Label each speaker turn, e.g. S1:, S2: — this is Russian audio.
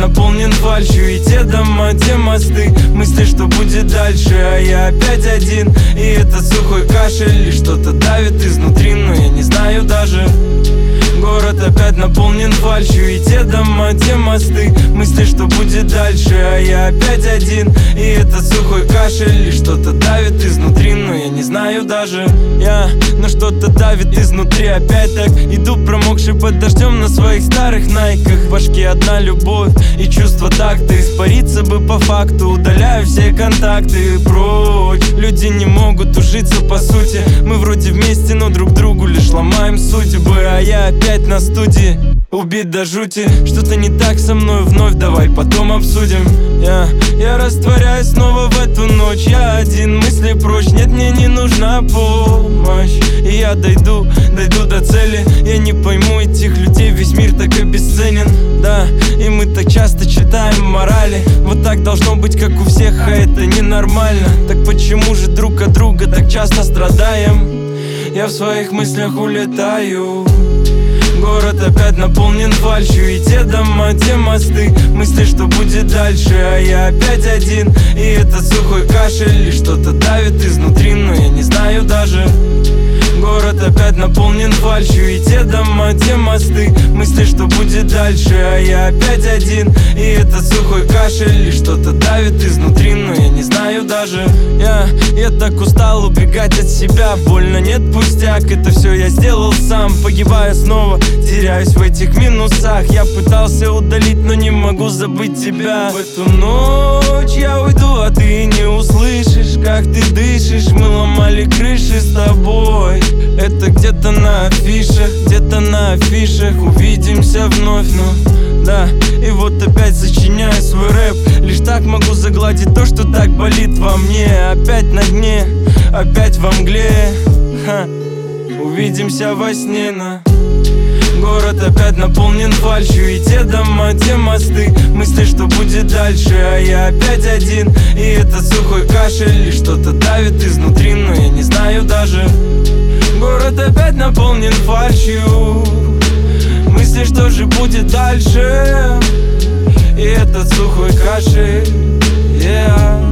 S1: наполнен фальшью. И те дома, те мосты, мысли, что будет дальше. А я опять один, и этот сухой кашель. И что-то давит изнутри, но я не знаю даже. Город опять наполнен фальшью. И те дома, те мосты, мысли, что будет дальше. А я опять один, и этот сухой кашель. И что-то давит изнутри, но я не знаю даже. Но что-то давит изнутри. Опять так иду, промокший под дождем на своих старых найках. В башке одна любовь и чувство такта. Испариться бы по факту, удаляю все контакты прочь. Люди не могут ужиться по сути. Мы вроде вместе, но друг другу лишь ломаем судьбы. А я опять на студии, убит до жути. Что-то не так со мной вновь, давай потом обсудим. Я растворяюсь снова в эту ночь. Я один, мысли прочь, нет, мне не нужна помощь. И я дойду до цели. Я не пойму этих людей, весь мир так и бесценен. Да, и мы так часто читаем морали. Вот так должно быть, как у всех, а это ненормально. Так почему же друг от друга так часто страдаем? Я в своих мыслях улетаю. Город опять наполнен фальшью. И те дома, те мосты, мысли, что будет дальше. А я опять один, и этот сухой кашель. И что-то давит изнутри, но я не знаю даже. Город опять наполнен фальшью. И те дома, те мосты, мысли, что будет дальше. А я опять один, и этот сухой кашель. И что-то давит изнутри, но я не знаю даже. Я так устал убегать от себя. Больно, нет, пустяк, это все я сделал сам. Погибаю снова, теряюсь в этих минусах. Я пытался удалить, но не могу забыть тебя. В эту ночь я уйду, а ты не услышишь, как ты дышишь. Мы ломали крыши с тобой. Это где-то на афишах увидимся вновь, ну да. И вот опять сочиняю свой рэп. Лишь так могу загладить то, что так болит во мне. Опять на дне, опять во мгле. Увидимся во сне, Город опять наполнен фальшью. И те дома, те мосты, мысли, что будет дальше. А я опять один, и этот сухой кашель. И что-то давит изнутри, но я не знаю даже. Город опять наполнен фальшью. Мысли, что же будет дальше. И этот сухой кашель, yeah.